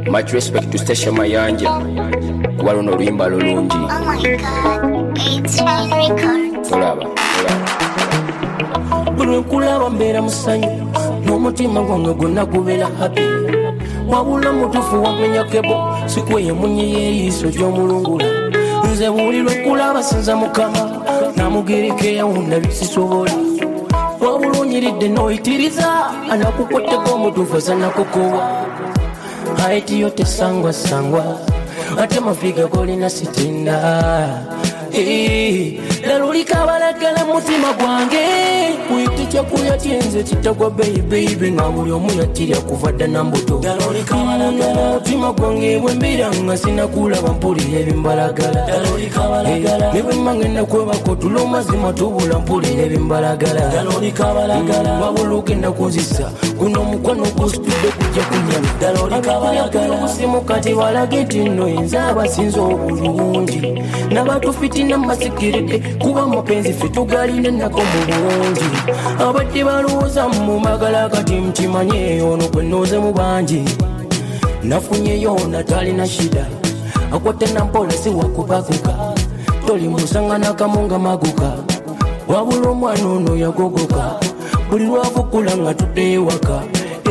Much respect to Station Mayanja. Kubaluno luyimba lulungi. Oh my god, A-Train Records. Olaba. Buli kulaba mbeera musanyu n'omutima gwange gwonna gubeera happy. Wabula mutufu wamenya kebo sikweye munye yeeriiso gy'omulungula. Nze buulirwa kulaba sinza mukama namugereka wunda bisisobola. Wabula onyiridde n'oyitiriza anakukwateko omutufu azanakokowa. Haitiyo tesangwa ate mafiga golina sitinda. Lalulika balagala mutima gwange kuyita kyakulya kyenze kitagwa baby nga buli omu yatirya kuva dda na mbuto. Lalulika balagala mutima gwange bwembira nga sinakulaba mpulira ebimbalagala. Lalulika balagala ne bwe ngenda kwebako tulo mazima tubula mpulira ebimbalagala. Lalulika balagala wabula ogenda kunzisa guno omukwano gusitudde kujja kunyama. Lalulika balagala kusimu kati balage nti nno yenza abasinza obulungi n'abatufitina masikiridde kuba mapenzi ffe tugaline enako mu bulungi. Abadde balowooza mu magala kati mukimanye ono gwe nnooze mu bangi. Nafunyeyo natalina shida akwate nampola si wakubaguka. Toli musanga nakamunga maguka wabula omwana ono yagogoka. Buli lwavukula nga tudde ewaka.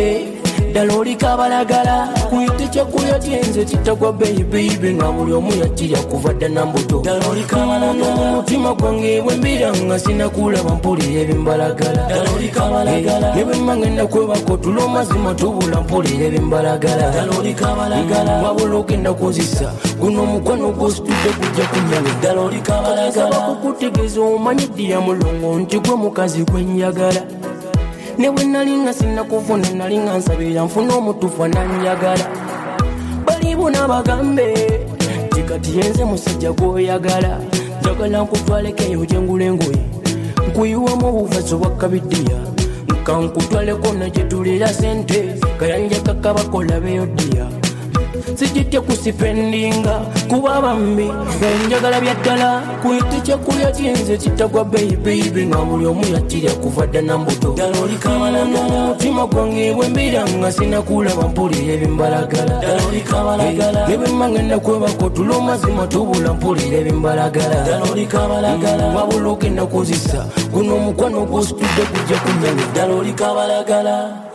Ddala olika balagala kuyita kyakulya kyenze kitagwa baby nga buli omu yatirya kuva dda na mbuto. Ddala olika balagala mutima gwange bwembira nga sinakulaba mpulira ebimbalagala. Ddala olika balagala ne bwe ngenda kwebako tulo mazima tubula mpulira ebimbalagala. Ddala olika balagala wabula ogenda kunzisa guno omukwano gusitudde gujja kunyala. Ddala olika balagala kukutegeeza omanyi ddi ya mulongo nti gwe mukazi gwe njagala. Ne bwe nalinga sinakufuna nalinga nsabira nfuna omutufu ananjagala. Bali bonna bagambe tikati yenze musajja gw'oyagala. Njagala nkutwalekeyo gye ngula engoye nkuyiwamu obuvazi obwa kabiddiya nka nkutwaleko na gye tulira sente kayanja kakabakola beyoddiya. Sijjidde kusipendinga kuba bambi enjagala bya ddala kuyita kyakulya kyenze kitagwa baby nga buli omu yatirya kuva dda na mbuto. Ddala olika balagala mutima gwange bwembira nga sinakulaba mpulira ebimbalagala. Ddala olika balagala ne bwe ngenda kwebako tulo mazima tubula mpulira ebimbalagala. Ddala olika balagala wabula ogenda kunzisa guno omukwano gusitudde gujja kunyala. Ddala olika balagala.